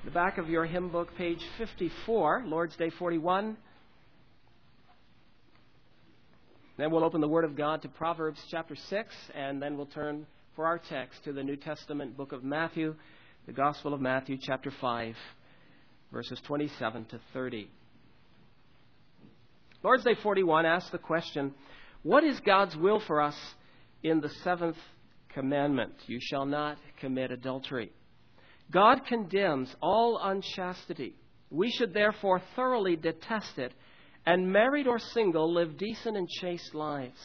The back of your hymn book, page 54, Lord's Day 41. Then we'll open the Word of God to Proverbs chapter 6, and then we'll turn for our text to the New Testament book of Matthew, the Gospel of Matthew chapter 5, verses 27 to 30. Lord's Day 41 asks the question, what is God's will for us in the seventh commandment? You shall not commit adultery. God condemns all unchastity. We should therefore thoroughly detest it, and married or single, live decent and chaste lives.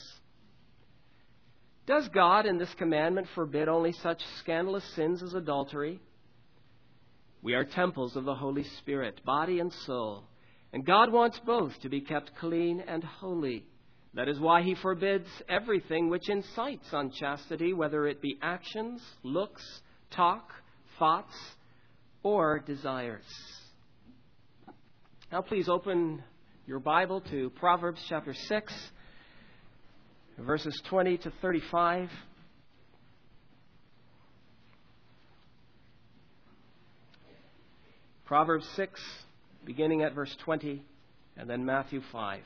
Does God in this commandment forbid only such scandalous sins as adultery? We are temples of the Holy Spirit, body and soul, and God wants both to be kept clean and holy. That is why He forbids everything which incites unchastity, whether it be actions, looks, talk, thoughts, or desires. Now please open your Bible to Proverbs chapter 6, verses 20 to 35. Proverbs 6, beginning at verse 20, and then Matthew 5.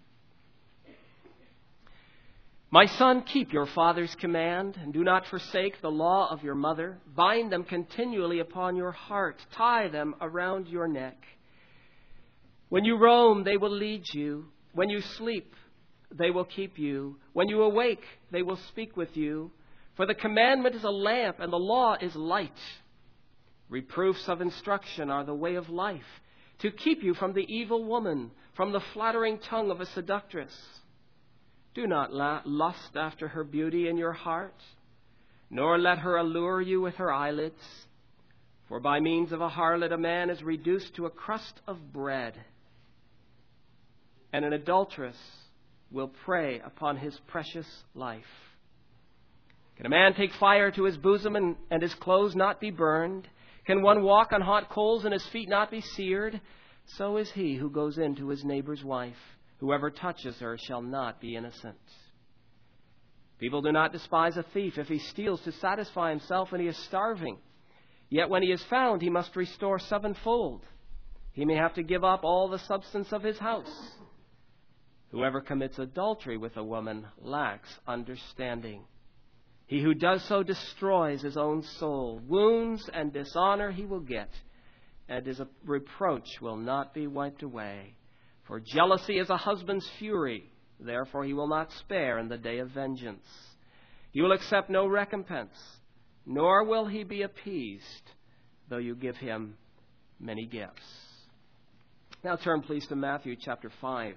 My son, keep your father's command, and do not forsake the law of your mother. Bind them continually upon your heart. Tie them around your neck. When you roam, they will lead you. When you sleep, they will keep you. When you awake, they will speak with you. For the commandment is a lamp, and the law is light. Reproofs of instruction are the way of life, to keep you from the evil woman, from the flattering tongue of a seductress. Do not lust after her beauty in your heart, nor let her allure you with her eyelids. For by means of a harlot a man is reduced to a crust of bread, and an adulteress will prey upon his precious life. Can a man take fire to his bosom and his clothes not be burned? Can one walk on hot coals and his feet not be seared? So is he who goes in to his neighbor's wife. Whoever touches her shall not be innocent. People do not despise a thief if he steals to satisfy himself when he is starving. Yet when he is found, he must restore sevenfold. He may have to give up all the substance of his house. Whoever commits adultery with a woman lacks understanding. He who does so destroys his own soul. Wounds and dishonor he will get, and his reproach will not be wiped away. For jealousy is a husband's fury, therefore he will not spare in the day of vengeance. He will accept no recompense, nor will he be appeased, though you give him many gifts. Now turn please to Matthew chapter 5.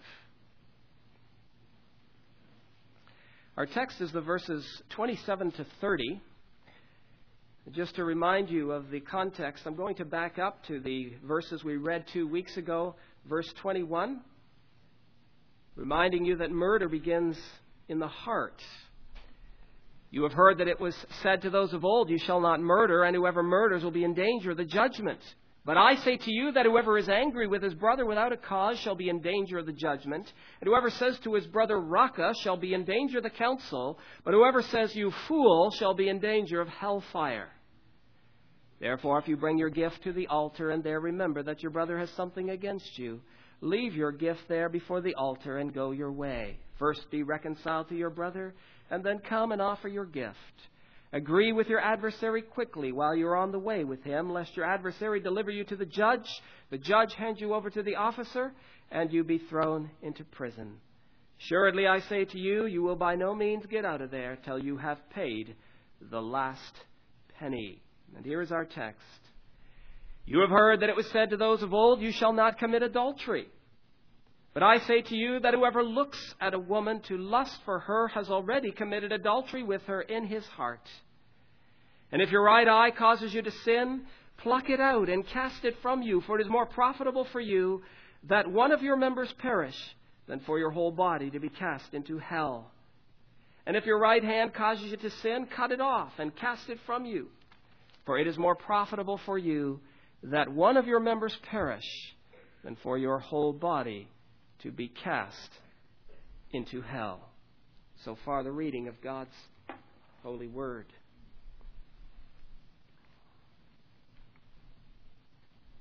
Our text is the verses 27 to 30. Just to remind you of the context, I'm going to back up to the verses we read 2 weeks ago, verse 21, reminding you that murder begins in the heart. You have heard that it was said to those of old, you shall not murder, and whoever murders will be in danger of the judgment. But I say to you that whoever is angry with his brother without a cause shall be in danger of the judgment. And whoever says to his brother, Raca, shall be in danger of the council. But whoever says, you fool, shall be in danger of hellfire. Therefore, if you bring your gift to the altar and there remember that your brother has something against you, leave your gift there before the altar and go your way. First be reconciled to your brother, and then come and offer your gift. Agree with your adversary quickly while you're on the way with him, lest your adversary deliver you to the judge hand you over to the officer, and you be thrown into prison. Assuredly, I say to you, you will by no means get out of there till you have paid the last penny. And here is our text. You have heard that it was said to those of old, you shall not commit adultery. But I say to you that whoever looks at a woman to lust for her has already committed adultery with her in his heart. And if your right eye causes you to sin, pluck it out and cast it from you, for it is more profitable for you that one of your members perish than for your whole body to be cast into hell. And if your right hand causes you to sin, cut it off and cast it from you, for it is more profitable for you that one of your members perish than for your whole body to be cast into hell. So far, the reading of God's holy word.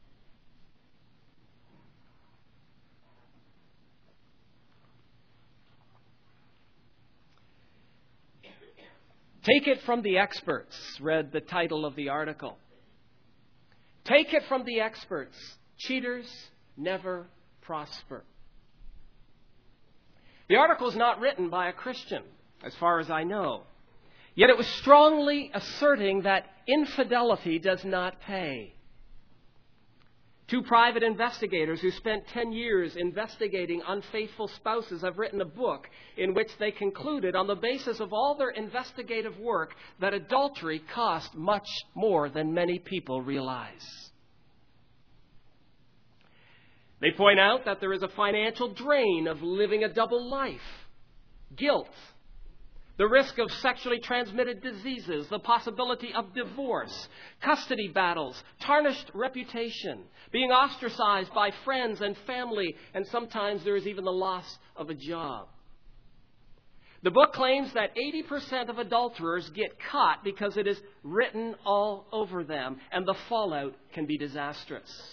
Take it from the experts, read the title of the article. Take it from the experts. Cheaters never prosper. The article is not written by a Christian, as far as I know. Yet it was strongly asserting that infidelity does not pay. Two private investigators who spent 10 years investigating unfaithful spouses have written a book in which they concluded, on the basis of all their investigative work, that adultery costs much more than many people realize. They point out that there is a financial drain of living a double life, guilt, the risk of sexually transmitted diseases, the possibility of divorce, custody battles, tarnished reputation, being ostracized by friends and family, and sometimes there is even the loss of a job. The book claims that 80% of adulterers get caught because it is written all over them, and the fallout can be disastrous.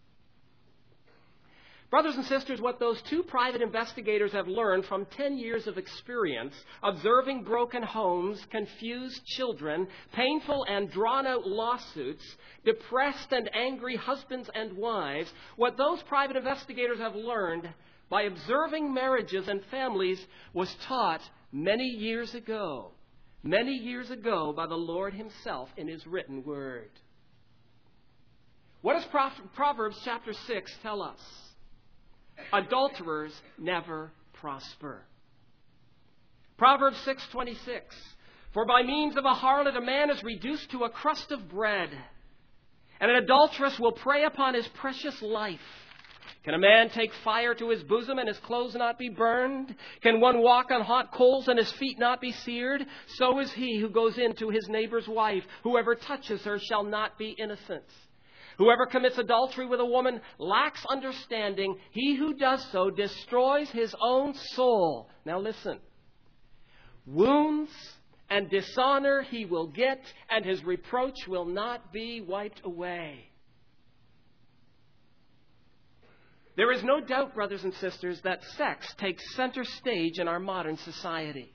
Brothers and sisters, what those two private investigators have learned from 10 years of experience observing broken homes, confused children, painful and drawn-out lawsuits, depressed and angry husbands and wives, what those private investigators have learned by observing marriages and families was taught many years ago by the Lord Himself in His written word. What does Proverbs chapter 6 tell us? Adulterers never prosper. Proverbs 6:26. For by means of a harlot a man is reduced to a crust of bread, and an adulteress will prey upon his precious life. Can a man take fire to his bosom and his clothes not be burned? Can one walk on hot coals and his feet not be seared? So is he who goes in to his neighbor's wife. Whoever touches her shall not be innocent. Whoever commits adultery with a woman lacks understanding. He who does so destroys his own soul. Now listen. Wounds and dishonor he will get, and his reproach will not be wiped away. There is no doubt, brothers and sisters, that sex takes center stage in our modern society.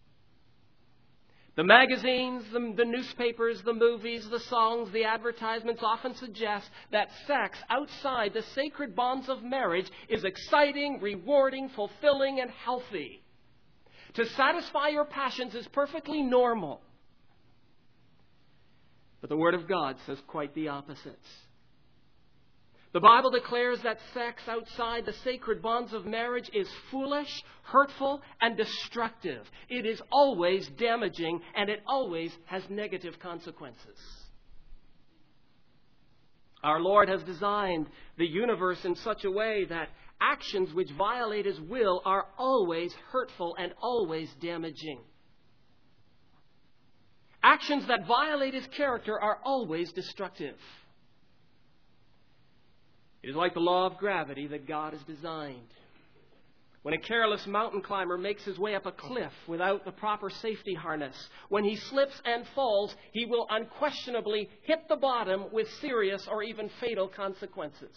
The magazines, the newspapers, the movies, the songs, the advertisements often suggest that sex outside the sacred bonds of marriage is exciting, rewarding, fulfilling, and healthy. To satisfy your passions is perfectly normal. But the Word of God says quite the opposite. The Bible declares that sex outside the sacred bonds of marriage is foolish, hurtful, and destructive. It is always damaging, and it always has negative consequences. Our Lord has designed the universe in such a way that actions which violate His will are always hurtful and always damaging. Actions that violate His character are always destructive. It is like the law of gravity that God has designed. When a careless mountain climber makes his way up a cliff without the proper safety harness, when he slips and falls, he will unquestionably hit the bottom with serious or even fatal consequences.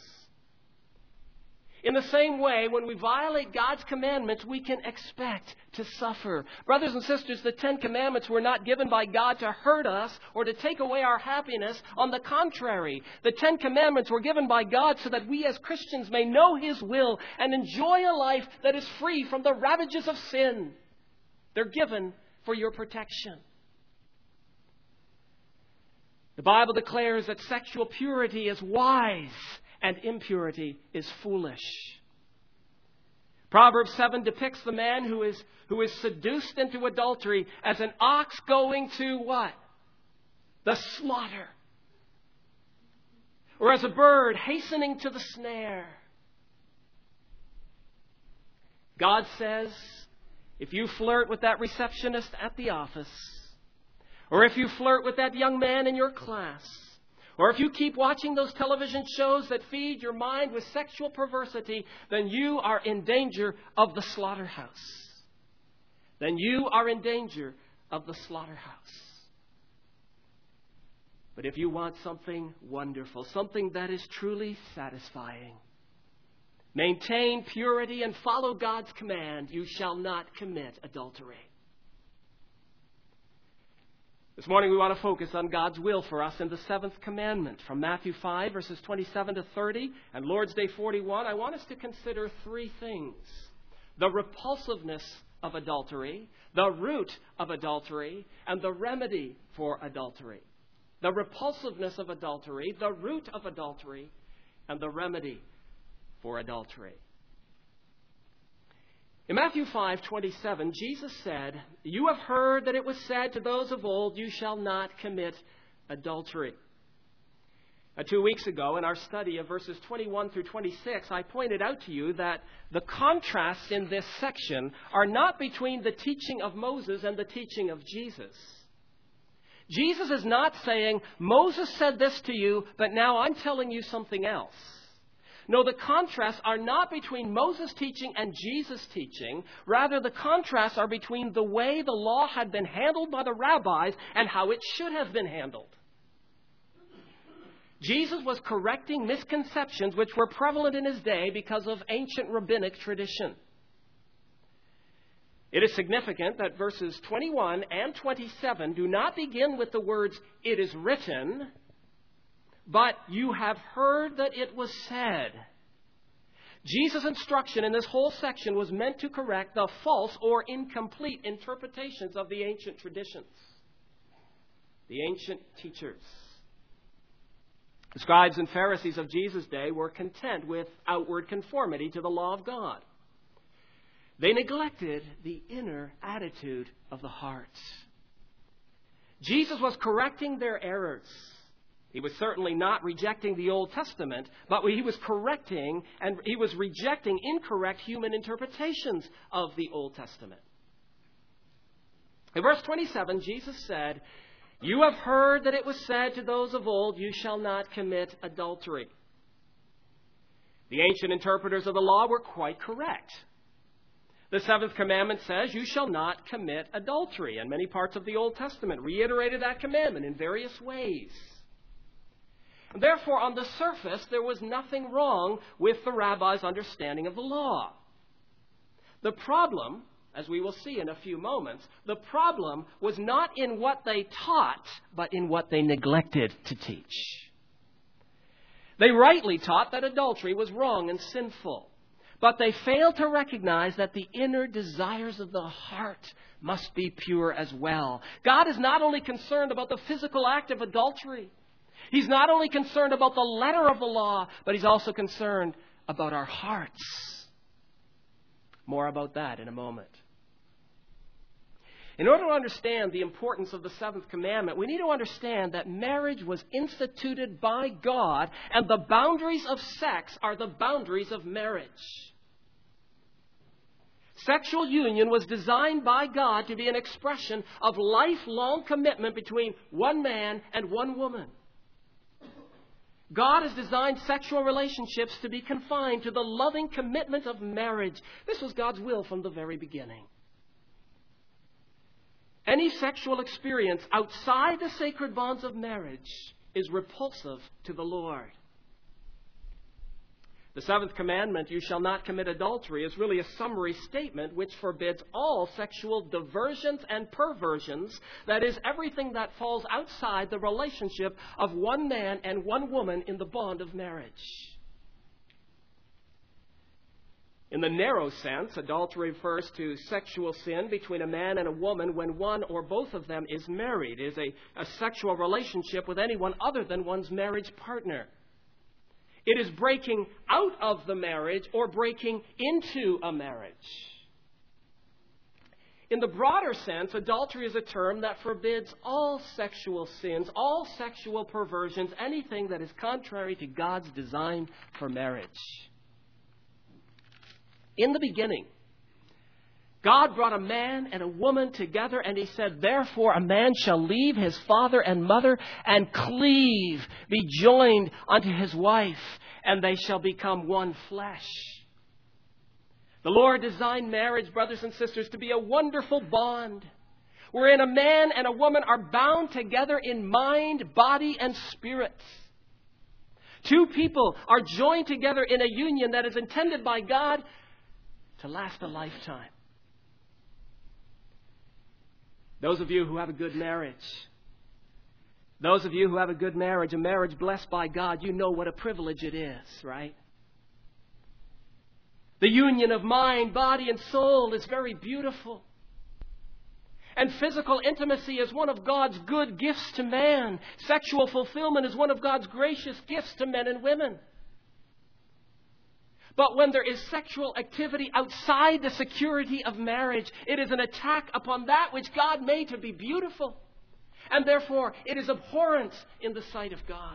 In the same way, when we violate God's commandments, we can expect to suffer. Brothers and sisters, the 10 Commandments were not given by God to hurt us or to take away our happiness. On the contrary, the 10 Commandments were given by God so that we as Christians may know His will and enjoy a life that is free from the ravages of sin. They're given for your protection. The Bible declares that sexual purity is wise and impurity is foolish. Proverbs 7 depicts the man who is seduced into adultery as an ox going to what? The slaughter. Or as a bird hastening to the snare. God says, if you flirt with that receptionist at the office, or if you flirt with that young man in your class, or if you keep watching those television shows that feed your mind with sexual perversity, then you are in danger of the slaughterhouse. Then you are in danger of the slaughterhouse. But if you want something wonderful, something that is truly satisfying, maintain purity and follow God's command, you shall not commit adultery. This morning we want to focus on God's will for us in the seventh commandment. From Matthew 5, verses 27 to 30, and Lord's Day 41, I want us to consider three things: the repulsiveness of adultery, the root of adultery, and the remedy for adultery. The repulsiveness of adultery, the root of adultery, and the remedy for adultery. In Matthew 5:27, Jesus said, "You have heard that it was said to those of old, 'You shall not commit adultery.'" 2 weeks ago, in our study of verses 21 through 26, I pointed out to you that the contrasts in this section are not between the teaching of Moses and the teaching of Jesus. Jesus is not saying, "Moses said this to you, but now I'm telling you something else." No, the contrasts are not between Moses' teaching and Jesus' teaching. Rather, the contrasts are between the way the law had been handled by the rabbis and how it should have been handled. Jesus was correcting misconceptions which were prevalent in his day because of ancient rabbinic tradition. It is significant that verses 21 and 27 do not begin with the words, "It is written," but "You have heard that it was said." Jesus' instruction in this whole section was meant to correct the false or incomplete interpretations of the ancient traditions, the ancient teachers. The scribes and Pharisees of Jesus' day were content with outward conformity to the law of God. They neglected the inner attitude of the heart. Jesus was correcting their errors. He was certainly not rejecting the Old Testament, but he was correcting and he was rejecting incorrect human interpretations of the Old Testament. In verse 27, Jesus said, "You have heard that it was said to those of old, 'You shall not commit adultery.'" The ancient interpreters of the law were quite correct. The seventh commandment says, "You shall not commit adultery," and many parts of the Old Testament reiterated that commandment in various ways. Therefore, on the surface, there was nothing wrong with the rabbis' understanding of the law. The problem, as we will see in a few moments, the problem was not in what they taught, but in what they neglected to teach. They rightly taught that adultery was wrong and sinful, but they failed to recognize that the inner desires of the heart must be pure as well. God is not only concerned about the physical act of adultery. He's not only concerned about the letter of the law, but he's also concerned about our hearts. More about that in a moment. In order to understand the importance of the seventh commandment, we need to understand that marriage was instituted by God, and the boundaries of sex are the boundaries of marriage. Sexual union was designed by God to be an expression of lifelong commitment between one man and one woman. God has designed sexual relationships to be confined to the loving commitment of marriage. This was God's will from the very beginning. Any sexual experience outside the sacred bonds of marriage is repulsive to the Lord. The seventh commandment, "You shall not commit adultery," is really a summary statement which forbids all sexual diversions and perversions. That is, everything that falls outside the relationship of one man and one woman in the bond of marriage. In the narrow sense, adultery refers to sexual sin between a man and a woman when one or both of them is married. It is a sexual relationship with anyone other than one's marriage partner. It is breaking out of the marriage or breaking into a marriage. In the broader sense, adultery is a term that forbids all sexual sins, all sexual perversions, anything that is contrary to God's design for marriage. In the beginning, God brought a man and a woman together, and he said, "Therefore a man shall leave his father and mother and cleave, be joined unto his wife, and they shall become one flesh." The Lord designed marriage, brothers and sisters, to be a wonderful bond, wherein a man and a woman are bound together in mind, body, and spirit. Two people are joined together in a union that is intended by God to last a lifetime. Those of you who have a good marriage Those of you who have a good marriage, a marriage blessed by God, you know what a privilege it is, right? The union of mind, body, and soul is very beautiful. And physical intimacy is one of God's good gifts to man. Sexual fulfillment is one of God's gracious gifts to men and women. But when there is sexual activity outside the security of marriage, it is an attack upon that which God made to be beautiful. And therefore, it is abhorrent in the sight of God.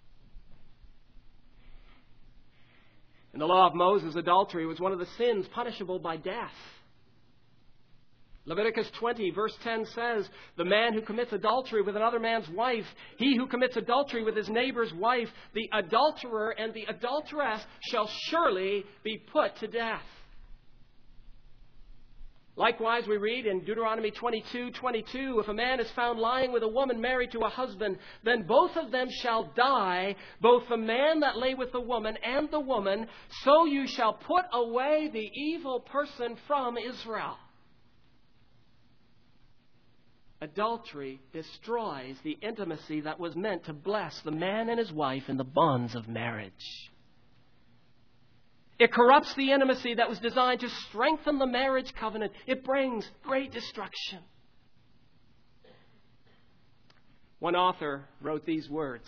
In the law of Moses, adultery was one of the sins punishable by death. Leviticus 20, verse 10 says, the man who commits adultery with another man's wife, he who commits adultery with his neighbor's wife, the adulterer and the adulteress shall surely be put to death. Likewise, we read in Deuteronomy 22:22, if a man is found lying with a woman married to a husband, then both of them shall die, both the man that lay with the woman and the woman, so you shall put away the evil person from Israel. Adultery destroys the intimacy that was meant to bless the man and his wife in the bonds of marriage. It corrupts the intimacy that was designed to strengthen the marriage covenant. It brings great destruction. One author wrote these words: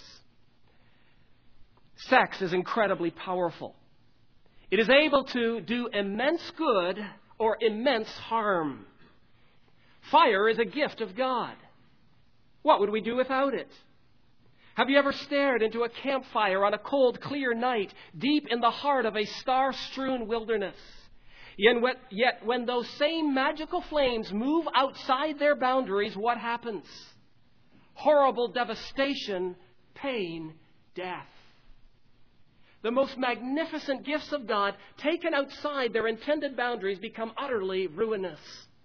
sex is incredibly powerful. It is able to do immense good or immense harm. Fire is a gift of God. What would we do without it? Have you ever stared into a campfire on a cold, clear night, deep in the heart of a star-strewn wilderness? Yet when those same magical flames move outside their boundaries, what happens? Horrible devastation, pain, death. The most magnificent gifts of God, taken outside their intended boundaries, become utterly ruinous.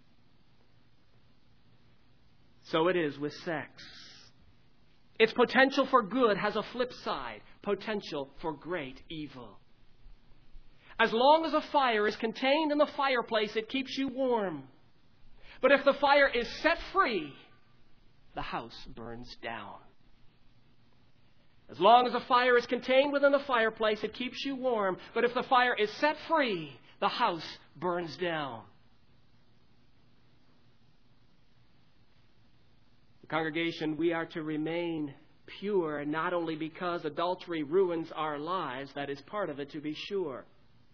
So it is with sex. Its potential for good has a flip side, potential for great evil. As long as a fire is contained in the fireplace, it keeps you warm. But if the fire is set free, the house burns down. As long as a fire is contained within the fireplace, it keeps you warm. But if the fire is set free, the house burns down. Congregation, we are to remain pure, not only because adultery ruins our lives, that is part of it to be sure.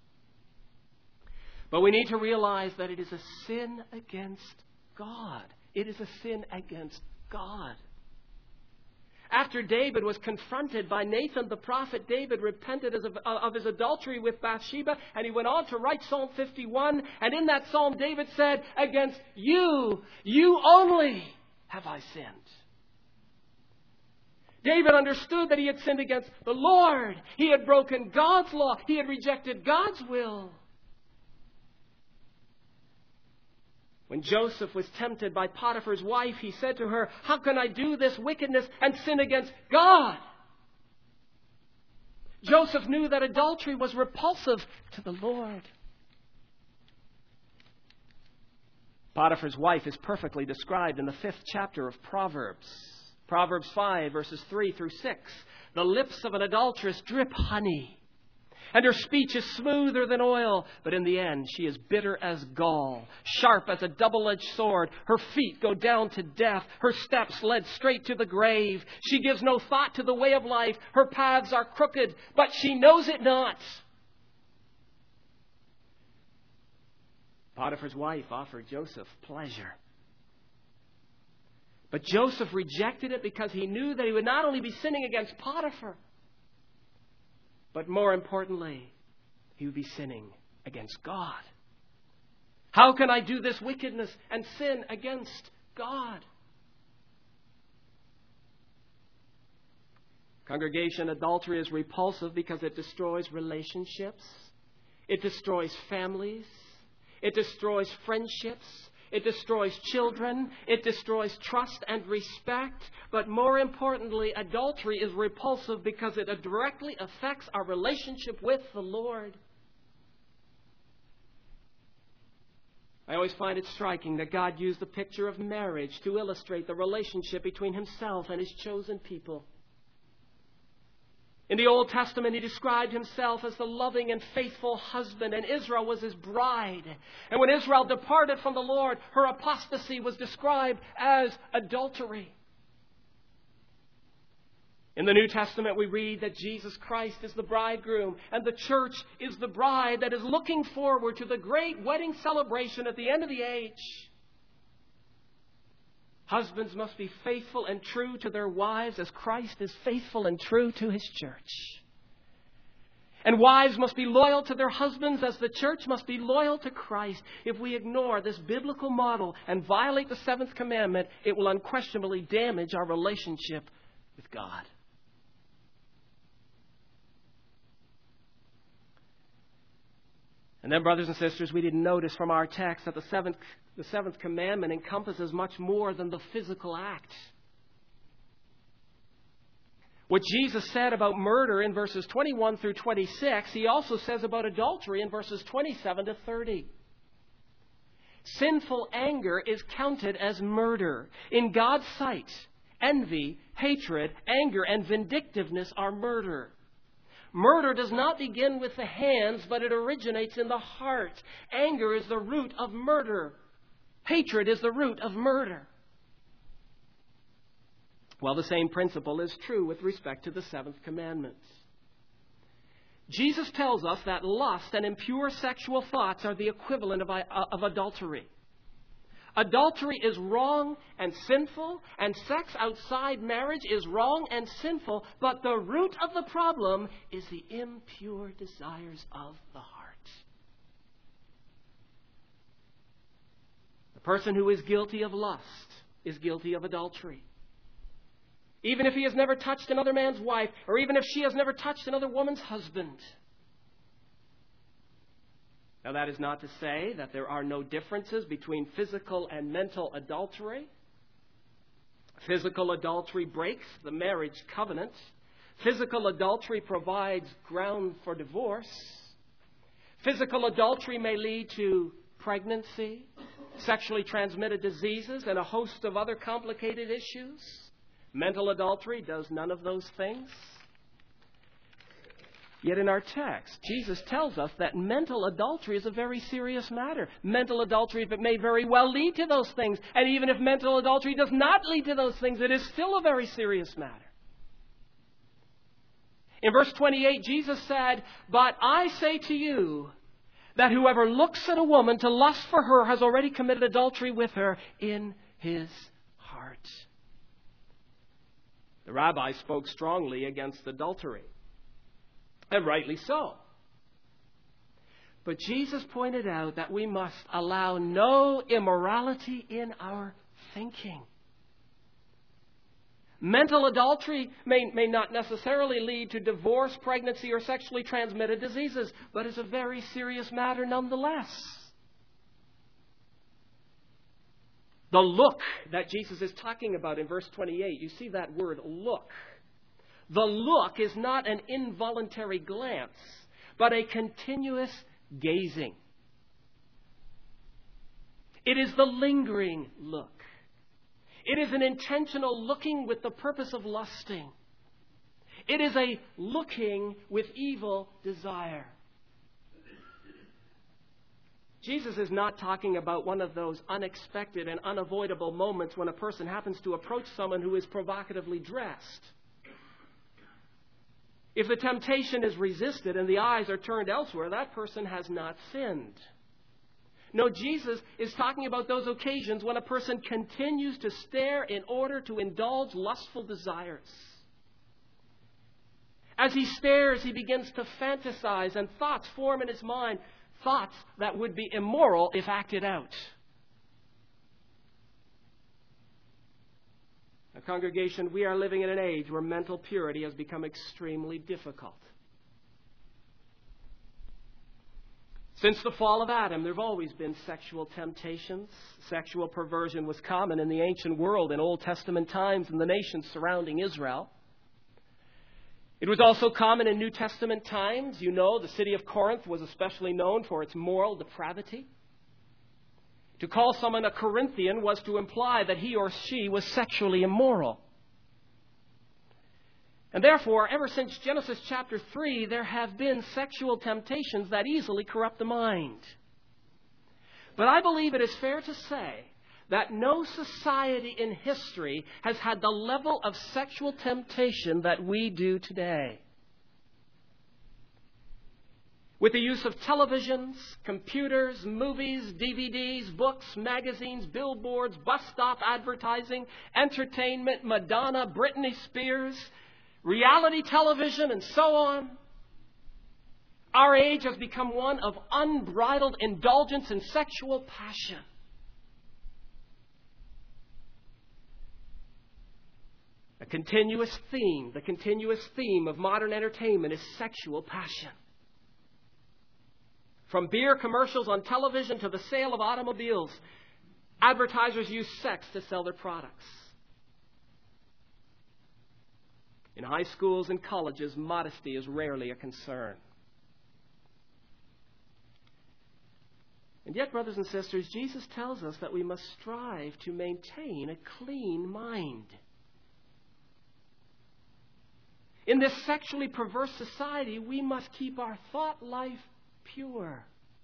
But we need to realize that it is a sin against God. It is a sin against God. After David was confronted by Nathan the prophet, David repented of his adultery with Bathsheba, and he went on to write Psalm 51. And in that psalm, David said, against you, you only have I sinned. David understood that he had sinned against the Lord. He had broken God's law. He had rejected God's will. When Joseph was tempted by Potiphar's wife, he said to her, how can I do this wickedness and sin against God? Joseph knew that adultery was repulsive to the Lord. Potiphar's wife is perfectly described in the 5th chapter of Proverbs. Proverbs 5, verses 3 through 6. The lips of an adulteress drip honey, and her speech is smoother than oil. But in the end, she is bitter as gall, sharp as a double-edged sword. Her feet go down to death. Her steps led straight to the grave. She gives no thought to the way of life. Her paths are crooked, but she knows it not. Potiphar's wife offered Joseph pleasure. But Joseph rejected it because he knew that he would not only be sinning against Potiphar, but more importantly, he would be sinning against God. How can I do this wickedness and sin against God? Congregation, adultery is repulsive because it destroys relationships. It destroys families. It destroys friendships. It destroys children. It destroys trust and respect. But more importantly, adultery is repulsive because it directly affects our relationship with the Lord. I always find it striking that God used the picture of marriage to illustrate the relationship between Himself and His chosen people. In the Old Testament, He described Himself as the loving and faithful husband, and Israel was His bride. And when Israel departed from the Lord, her apostasy was described as adultery. In the New Testament, we read that Jesus Christ is the bridegroom, and the church is the bride that is looking forward to the great wedding celebration at the end of the age. Husbands must be faithful and true to their wives as Christ is faithful and true to His church. And wives must be loyal to their husbands as the church must be loyal to Christ. If we ignore this biblical model and violate the seventh commandment, it will unquestionably damage our relationship with God. And then, brothers and sisters, we didn't notice from our text that the seventh commandment encompasses much more than the physical act. What Jesus said about murder in verses 21 through 26, He also says about adultery in verses 27 to 30. Sinful anger is counted as murder. In God's sight, envy, hatred, anger, and vindictiveness are murder. Murder does not begin with the hands, but it originates in the heart. Anger is the root of murder. Hatred is the root of murder. Well, the same principle is true with respect to the seventh commandment. Jesus tells us that lust and impure sexual thoughts are the equivalent of adultery. Adultery is wrong and sinful, and sex outside marriage is wrong and sinful, but the root of the problem is the impure desires of the heart. The person who is guilty of lust is guilty of adultery. Even if he has never touched another man's wife, or even if she has never touched another woman's husband. Now, that is not to say that there are no differences between physical and mental adultery. Physical adultery breaks the marriage covenant. Physical adultery provides ground for divorce. Physical adultery may lead to pregnancy, sexually transmitted diseases, and a host of other complicated issues. Mental adultery does none of those things. Yet in our text, Jesus tells us that mental adultery is a very serious matter. Mental adultery, if it may very well lead to those things, and even if mental adultery does not lead to those things, it is still a very serious matter. In verse 28, Jesus said, "But I say to you that whoever looks at a woman to lust for her has already committed adultery with her in his heart." The rabbi spoke strongly against adultery. And rightly so. But Jesus pointed out that we must allow no immorality in our thinking. Mental adultery may not necessarily lead to divorce, pregnancy, or sexually transmitted diseases, but is a very serious matter nonetheless. The look that Jesus is talking about in verse 28, you see that word, look. The look is not an involuntary glance, but a continuous gazing. It is the lingering look. It is an intentional looking with the purpose of lusting. It is a looking with evil desire. Jesus is not talking about one of those unexpected and unavoidable moments when a person happens to approach someone who is provocatively dressed. If the temptation is resisted and the eyes are turned elsewhere, that person has not sinned. No, Jesus is talking about those occasions when a person continues to stare in order to indulge lustful desires. As he stares, he begins to fantasize, and thoughts form in his mind, thoughts that would be immoral if acted out. Now, congregation, we are living in an age where mental purity has become extremely difficult. Since the fall of Adam, there have always been sexual temptations. Sexual perversion was common in the ancient world in Old Testament times in the nations surrounding Israel. It was also common in New Testament times. You know, the city of Corinth was especially known for its moral depravity. To call someone a Corinthian was to imply that he or she was sexually immoral. And therefore, ever since Genesis chapter 3, there have been sexual temptations that easily corrupt the mind. But I believe it is fair to say that no society in history has had the level of sexual temptation that we do today. With the use of televisions, computers, movies, DVDs, books, magazines, billboards, bus stop advertising, entertainment, Madonna, Britney Spears, reality television, and so on, our age has become one of unbridled indulgence in sexual passion. The continuous theme of modern entertainment is sexual passion. From beer commercials on television to the sale of automobiles, advertisers use sex to sell their products. In high schools and colleges, modesty is rarely a concern. And yet, brothers and sisters, Jesus tells us that we must strive to maintain a clean mind. In this sexually perverse society, we must keep our thought life pure.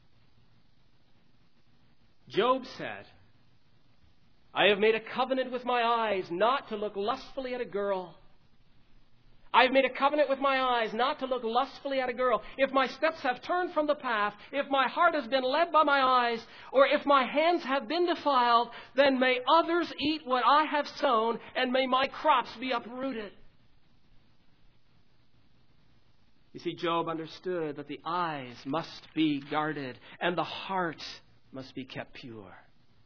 Job said, I have made a covenant with my eyes not to look lustfully at a girl. I have made a covenant with my eyes not to look lustfully at a girl. If my steps have turned from the path, if my heart has been led by my eyes, or if my hands have been defiled, then may others eat what I have sown, and may my crops be uprooted. You see, Job understood that the eyes must be guarded and the heart must be kept pure.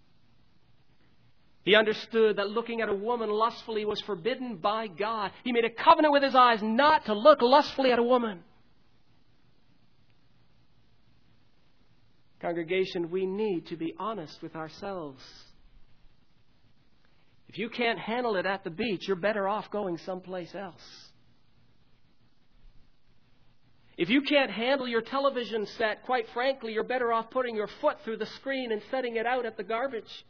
He understood that looking at a woman lustfully was forbidden by God. He made a covenant with his eyes not to look lustfully at a woman. Congregation, we need to be honest with ourselves. If you can't handle it at the beach, you're better off going someplace else. If you can't handle your television set, quite frankly, you're better off putting your foot through the screen and setting it out at the garbage.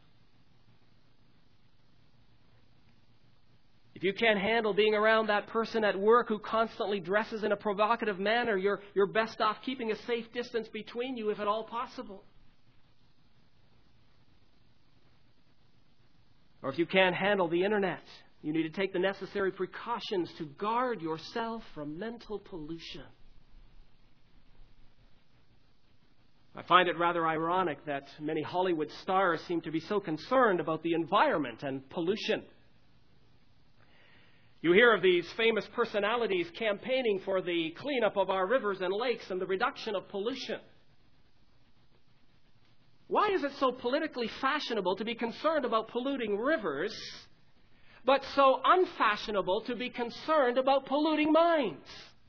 If you can't handle being around that person at work who constantly dresses in a provocative manner, you're best off keeping a safe distance between you if at all possible. Or if you can't handle the internet, you need to take the necessary precautions to guard yourself from mental pollution. I find it rather ironic that many Hollywood stars seem to be so concerned about the environment and pollution. You hear of these famous personalities campaigning for the cleanup of our rivers and lakes and the reduction of pollution. Why is it so politically fashionable to be concerned about polluting rivers, but so unfashionable to be concerned about polluting minds?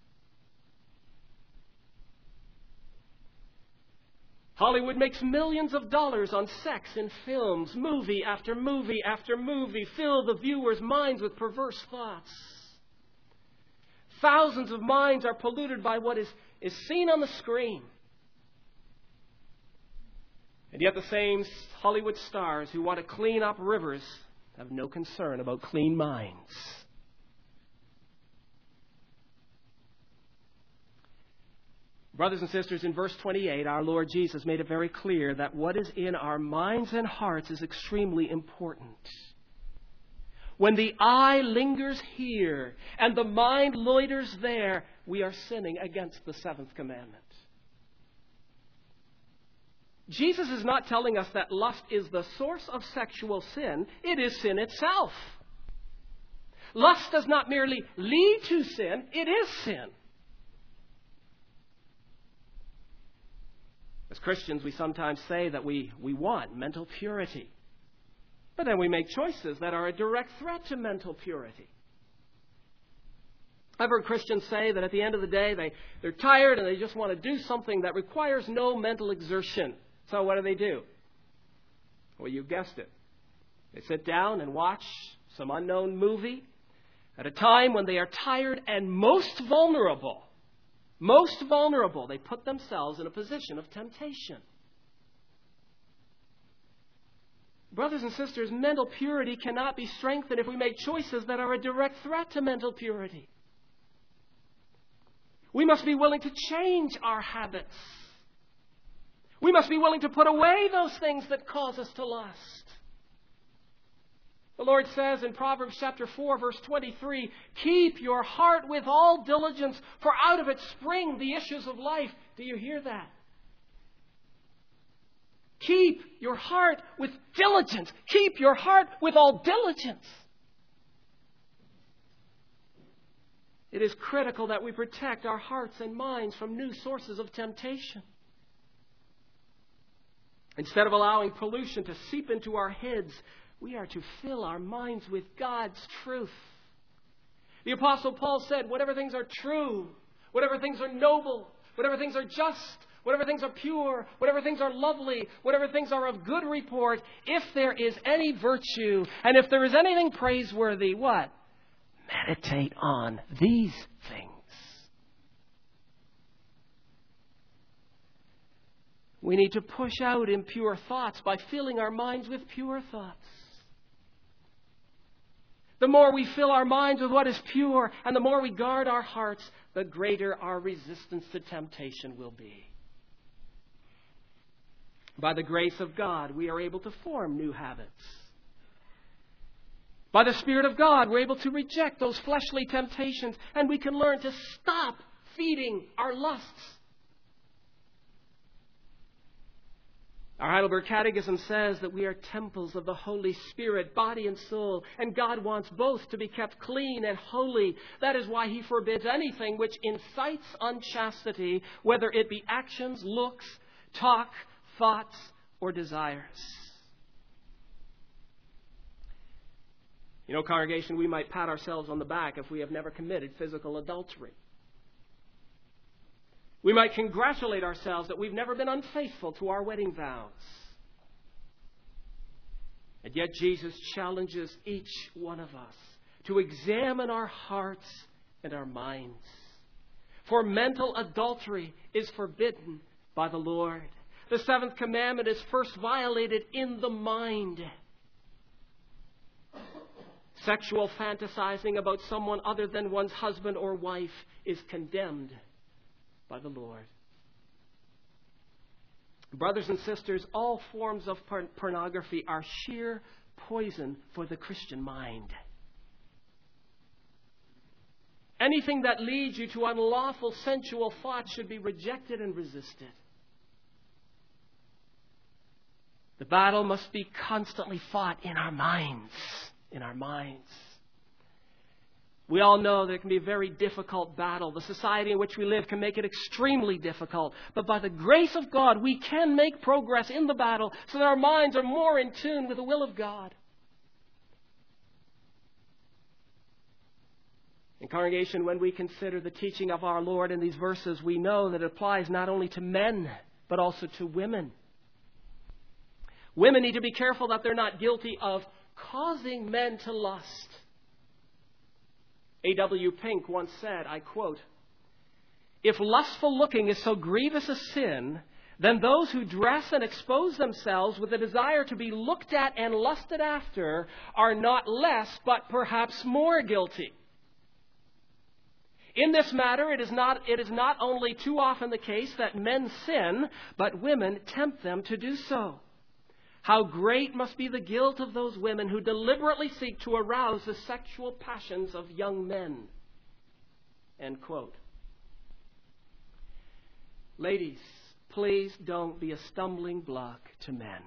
Hollywood makes millions of dollars on sex in films, movie after movie after movie, fill the viewers' minds with perverse thoughts. Thousands of minds are polluted by what is seen on the screen. And yet the same Hollywood stars who want to clean up rivers have no concern about clean minds. Brothers and sisters, in verse 28, our Lord Jesus made it very clear that what is in our minds and hearts is extremely important. When the eye lingers here and the mind loiters there, we are sinning against the seventh commandment. Jesus is not telling us that lust is the source of sexual sin. It is sin itself. Lust does not merely lead to sin, it is sin. As Christians, we sometimes say that we want mental purity. But then we make choices that are a direct threat to mental purity. I've heard Christians say that at the end of the day, they're tired and they just want to do something that requires no mental exertion. So what do? Well, you guessed it. They sit down and watch some unknown movie at a time when they are tired and most vulnerable. They put themselves in a position of temptation. Brothers and sisters, mental purity cannot be strengthened if we make choices that are a direct threat to mental purity. We must be willing to change our habits. We must be willing to put away those things that cause us to lust. The Lord says in Proverbs chapter 4, verse 23, "Keep your heart with all diligence, for out of it spring the issues of life." Do you hear that? Keep your heart with diligence. Keep your heart with all diligence. It is critical that we protect our hearts and minds from new sources of temptation. Instead of allowing pollution to seep into our heads, we are to fill our minds with God's truth. The Apostle Paul said, whatever things are true, whatever things are noble, whatever things are just, whatever things are pure, whatever things are lovely, whatever things are of good report, if there is any virtue, and if there is anything praiseworthy, what? Meditate on these things. We need to push out impure thoughts by filling our minds with pure thoughts. The more we fill our minds with what is pure, and the more we guard our hearts, the greater our resistance to temptation will be. By the grace of God, we are able to form new habits. By the Spirit of God, we're able to reject those fleshly temptations, and we can learn to stop feeding our lusts. Our Heidelberg Catechism says that we are temples of the Holy Spirit, body and soul, and God wants both to be kept clean and holy. That is why He forbids anything which incites unchastity, whether it be actions, looks, talk, thoughts, or desires. You know, congregation, we might pat ourselves on the back if we have never committed physical adultery. We might congratulate ourselves that we've never been unfaithful to our wedding vows. And yet Jesus challenges each one of us to examine our hearts and our minds. For mental adultery is forbidden by the Lord. The seventh commandment is first violated in the mind. Sexual fantasizing about someone other than one's husband or wife is condemned by the Lord. Brothers and sisters, all forms of pornography are sheer poison for the Christian mind. Anything that leads you to unlawful sensual thoughts should be rejected and resisted. The battle must be constantly fought in our minds. In our minds. We all know that it can be a very difficult battle. The society in which we live can make it extremely difficult. But by the grace of God, we can make progress in the battle so that our minds are more in tune with the will of God. In congregation, when we consider the teaching of our Lord in these verses, we know that it applies not only to men, but also to women. Women need to be careful that they're not guilty of causing men to lust. A.W. Pink once said, I quote, "If lustful looking is so grievous a sin, then those who dress and expose themselves with a desire to be looked at and lusted after are not less, but perhaps more guilty. In this matter, it is not only too often the case that men sin, but women tempt them to do so. How great must be the guilt of those women who deliberately seek to arouse the sexual passions of young men." End quote. Ladies, please don't be a stumbling block to men.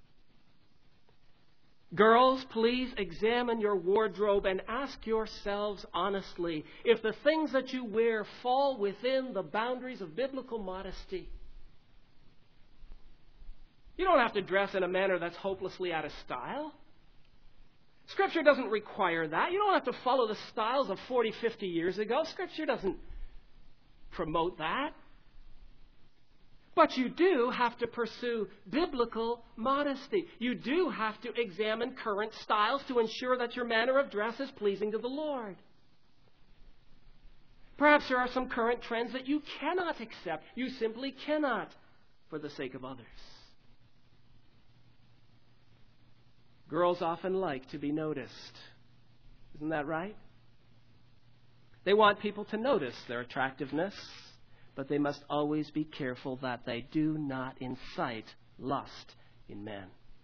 Girls, please examine your wardrobe and ask yourselves honestly if the things that you wear fall within the boundaries of biblical modesty. You don't have to dress in a manner that's hopelessly out of style. Scripture doesn't require that. You don't have to follow the styles of 40, 50 years ago. Scripture doesn't promote that. But you do have to pursue biblical modesty. You do have to examine current styles to ensure that your manner of dress is pleasing to the Lord. Perhaps there are some current trends that you cannot accept. You simply cannot for the sake of others. Girls often like to be noticed. Isn't that right? They want people to notice their attractiveness, but they must always be careful that they do not incite lust in men.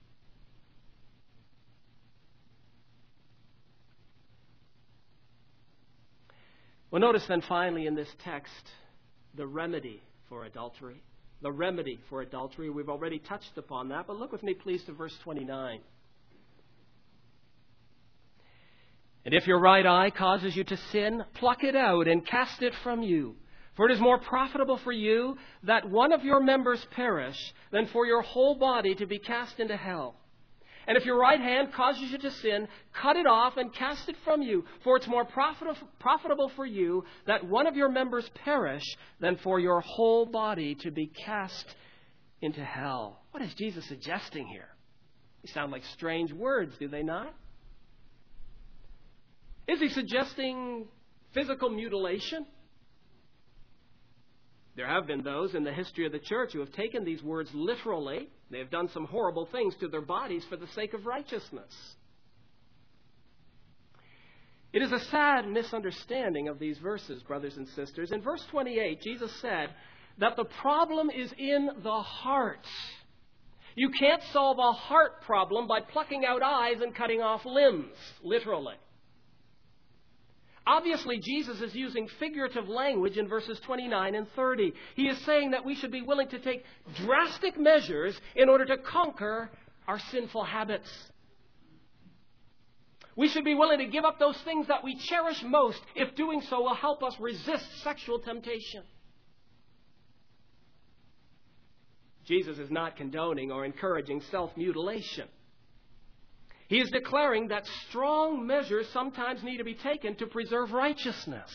Well, notice then finally in this text the remedy for adultery. The remedy for adultery. We've already touched upon that, but look with me please to verse 29. And if your right eye causes you to sin, pluck it out and cast it from you. For it is more profitable for you that one of your members perish than for your whole body to be cast into hell. And if your right hand causes you to sin, cut it off and cast it from you. For it's more profitable for you that one of your members perish than for your whole body to be cast into hell. What is Jesus suggesting here? They sound like strange words, do they not? Is he suggesting physical mutilation? There have been those in the history of the church who have taken these words literally. They have done some horrible things to their bodies for the sake of righteousness. It is a sad misunderstanding of these verses, brothers and sisters. In verse 28, Jesus said that the problem is in the heart. You can't solve a heart problem by plucking out eyes and cutting off limbs, literally. Obviously, Jesus is using figurative language in verses 29 and 30. He is saying that we should be willing to take drastic measures in order to conquer our sinful habits. We should be willing to give up those things that we cherish most if doing so will help us resist sexual temptation. Jesus is not condoning or encouraging self-mutilation. He is declaring that strong measures sometimes need to be taken to preserve righteousness.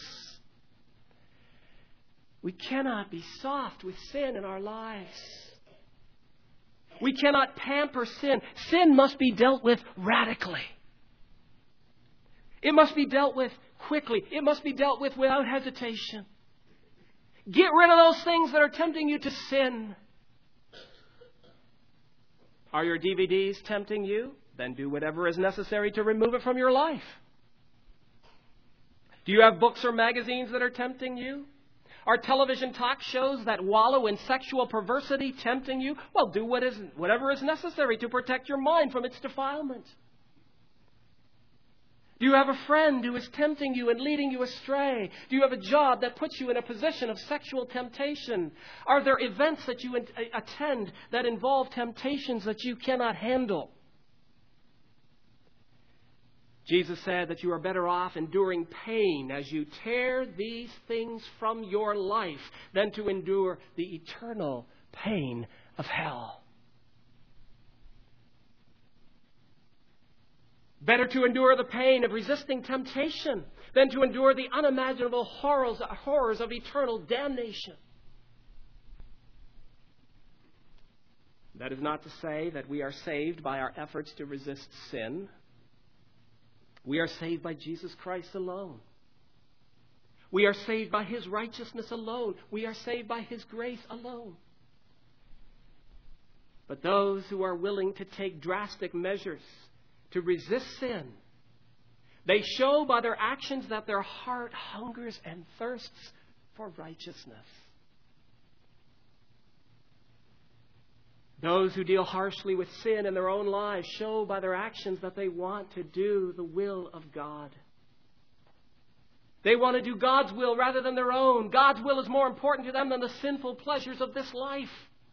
We cannot be soft with sin in our lives. We cannot pamper sin. Sin must be dealt with radically. It must be dealt with quickly. It must be dealt with without hesitation. Get rid of those things that are tempting you to sin. Are your DVDs tempting you? Then do whatever is necessary to remove it from your life. Do you have books or magazines that are tempting you? Are television talk shows that wallow in sexual perversity tempting you? Well, do whatever is necessary to protect your mind from its defilement. Do you have a friend who is tempting you and leading you astray? Do you have a job that puts you in a position of sexual temptation? Are there events that you attend that involve temptations that you cannot handle? Jesus said that you are better off enduring pain as you tear these things from your life than to endure the eternal pain of hell. Better to endure the pain of resisting temptation than to endure the unimaginable horrors of eternal damnation. That is not to say that we are saved by our efforts to resist sin. We are saved by Jesus Christ alone. We are saved by His righteousness alone. We are saved by His grace alone. But those who are willing to take drastic measures to resist sin, they show by their actions that their heart hungers and thirsts for righteousness. Those who deal harshly with sin in their own lives show by their actions that they want to do the will of God. They want to do God's will rather than their own. God's will is more important to them than the sinful pleasures of this life.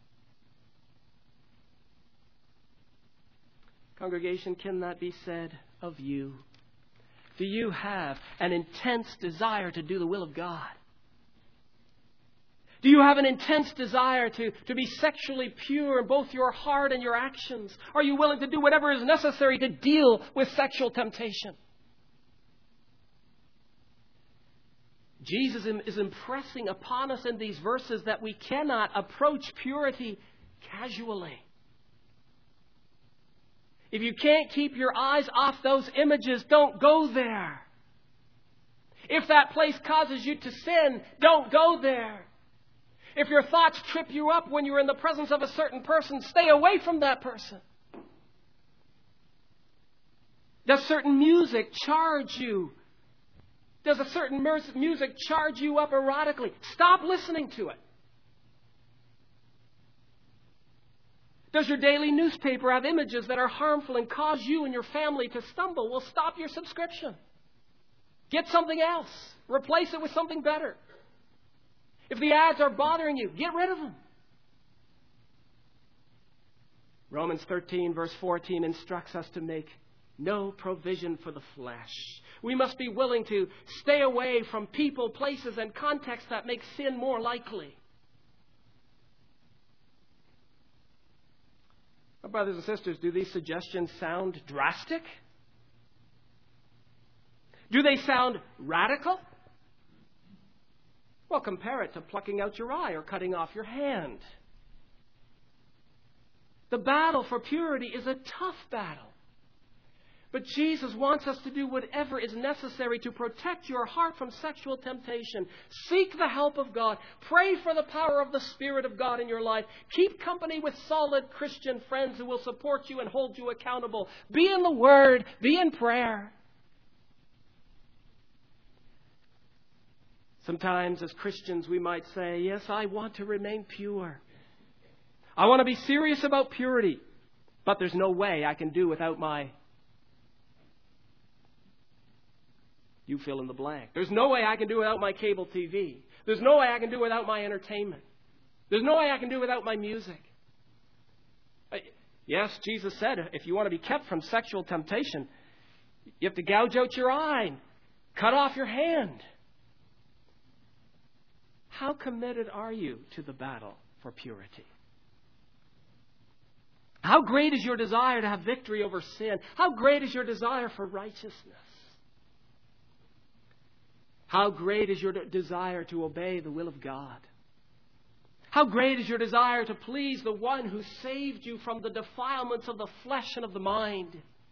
Congregation, can that be said of you? Do you have an intense desire to do the will of God? Do you have an intense desire to be sexually pure in both your heart and your actions? Are you willing to do whatever is necessary to deal with sexual temptation? Jesus is impressing upon us in these verses that we cannot approach purity casually. If you can't keep your eyes off those images, don't go there. If that place causes you to sin, don't go there. If your thoughts trip you up when you're in the presence of a certain person, stay away from that person. Does certain music charge you? Does a certain music charge you up erotically? Stop listening to it. Does your daily newspaper have images that are harmful and cause you and your family to stumble? Well, stop your subscription. Get something else. Replace it with something better. If the ads are bothering you, get rid of them. Romans 13, verse 14 instructs us to make no provision for the flesh. We must be willing to stay away from people, places, and contexts that make sin more likely. Well, brothers and sisters, do these suggestions sound drastic? Do they sound radical? Well, compare it to plucking out your eye or cutting off your hand. The battle for purity is a tough battle. But Jesus wants us to do whatever is necessary to protect your heart from sexual temptation. Seek the help of God. Pray for the power of the Spirit of God in your life. Keep company with solid Christian friends who will support you and hold you accountable. Be in the Word. Be in prayer. Sometimes as Christians we might say, yes, I want to remain pure. I want to be serious about purity. But there's no way I can do without my... You fill in the blank. There's no way I can do without my cable TV. There's no way I can do without my entertainment. There's no way I can do without my music. Yes, Jesus said, if you want to be kept from sexual temptation, you have to gouge out your eye, cut off your hand. How committed are you to the battle for purity? How great is your desire to have victory over sin? How great is your desire for righteousness? How great is your desire to obey the will of God? How great is your desire to please the one who saved you from the defilements of the flesh and of the mind?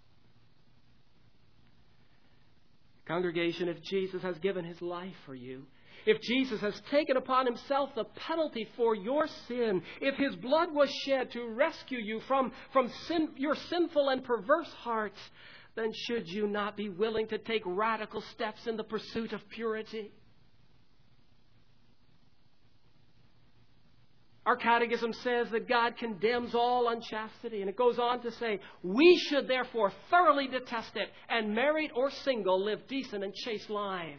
Congregation, if Jesus has given his life for you, if Jesus has taken upon himself the penalty for your sin, if his blood was shed to rescue you from your sinful and perverse hearts, then should you not be willing to take radical steps in the pursuit of purity? Our catechism says that God condemns all unchastity. And it goes on to say, we should therefore thoroughly detest it, and married or single live decent and chaste lives.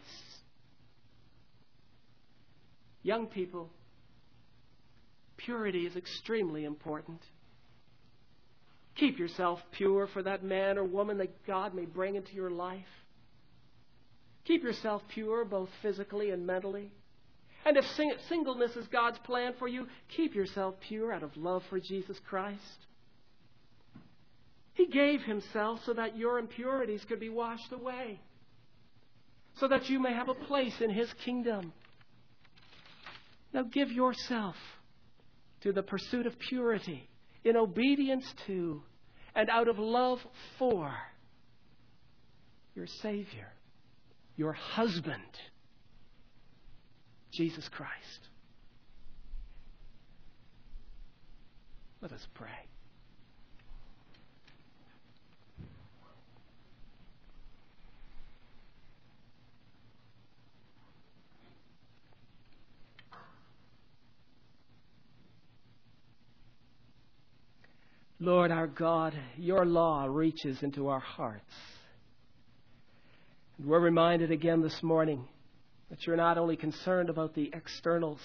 Young people, purity is extremely important. Keep yourself pure for that man or woman that God may bring into your life. Keep yourself pure both physically and mentally. And if singleness is God's plan for you, keep yourself pure out of love for Jesus Christ. He gave himself so that your impurities could be washed away, so that you may have a place in his kingdom. Now give yourself to the pursuit of purity in obedience to and out of love for your Savior, your husband, Jesus Christ. Let us pray. Lord our God, your law reaches into our hearts. And we're reminded again this morning that you're not only concerned about the externals,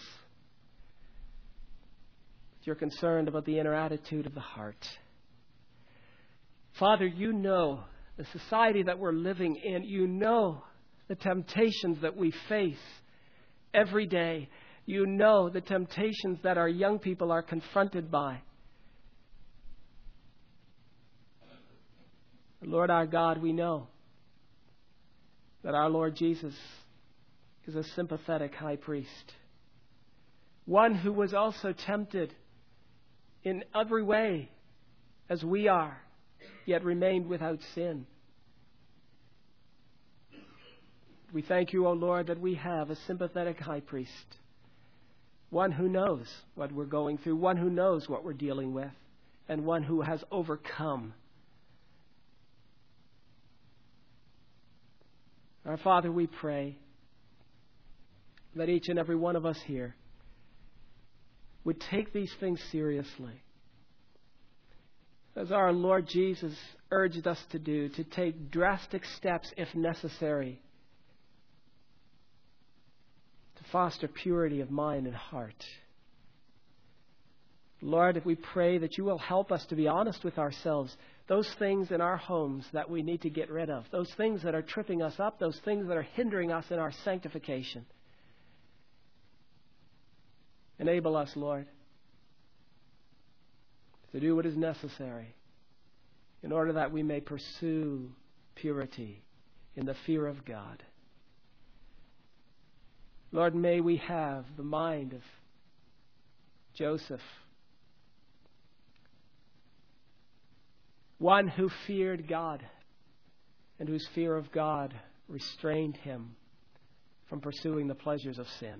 but you're concerned about the inner attitude of the heart. Father, you know the society that we're living in. You know the temptations that we face every day. You know the temptations that our young people are confronted by. Lord our God, we know that our Lord Jesus is a sympathetic high priest. One who was also tempted in every way as we are, yet remained without sin. We thank you, O Lord, that we have a sympathetic high priest. One who knows what we're going through, one who knows what we're dealing with, and one who has overcome Our Father, we pray that each and every one of us here would take these things seriously. As our Lord Jesus urged us to do, to take drastic steps if necessary to foster purity of mind and heart. Lord, if we pray that you will help us to be honest with ourselves, those things in our homes that we need to get rid of, those things that are tripping us up, those things that are hindering us in our sanctification. Enable us, Lord, to do what is necessary in order that we may pursue purity in the fear of God. Lord, may we have the mind of Joseph, one who feared God and whose fear of God restrained him from pursuing the pleasures of sin.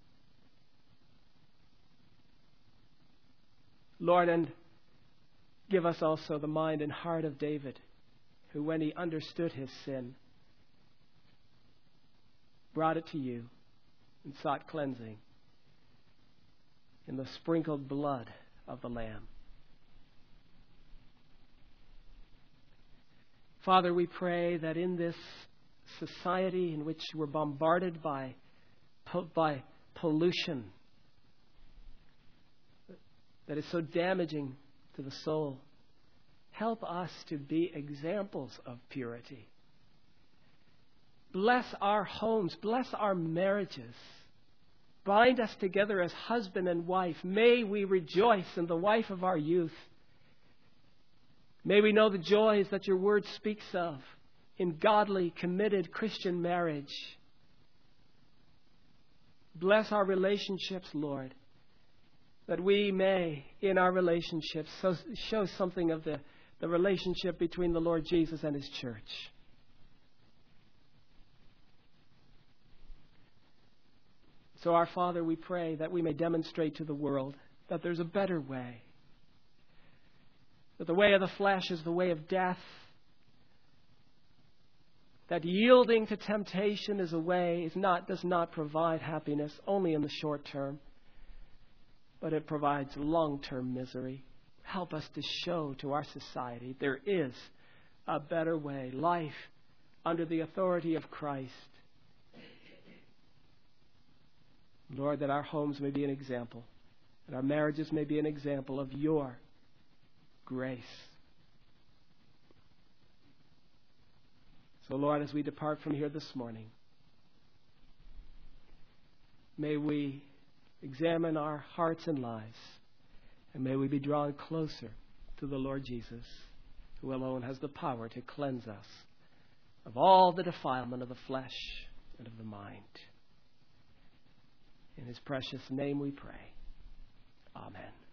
Lord, and give us also the mind and heart of David, who, when he understood his sin, brought it to you and sought cleansing in the sprinkled blood of the Lamb. Father, we pray that in this society in which we're bombarded by pollution that is so damaging to the soul, help us to be examples of purity. Bless our homes, bless our marriages. Bind us together as husband and wife. May we rejoice in the wife of our youth. May we know the joys that your word speaks of in godly, committed Christian marriage. Bless our relationships, Lord, that we may, in our relationships, show something of the relationship between the Lord Jesus and His church. So, our Father, we pray that we may demonstrate to the world that there's a better way. That the way of the flesh is the way of death. That yielding to temptation is a way, does not provide happiness only in the short term, but it provides long-term misery. Help us to show to our society there is a better way. Life under the authority of Christ. Lord, that our homes may be an example, that our marriages may be an example of your grace. So, Lord, as we depart from here this morning, may we examine our hearts and lives, and may we be drawn closer to the Lord Jesus, who alone has the power to cleanse us of all the defilement of the flesh and of the mind. In His precious name we pray. Amen.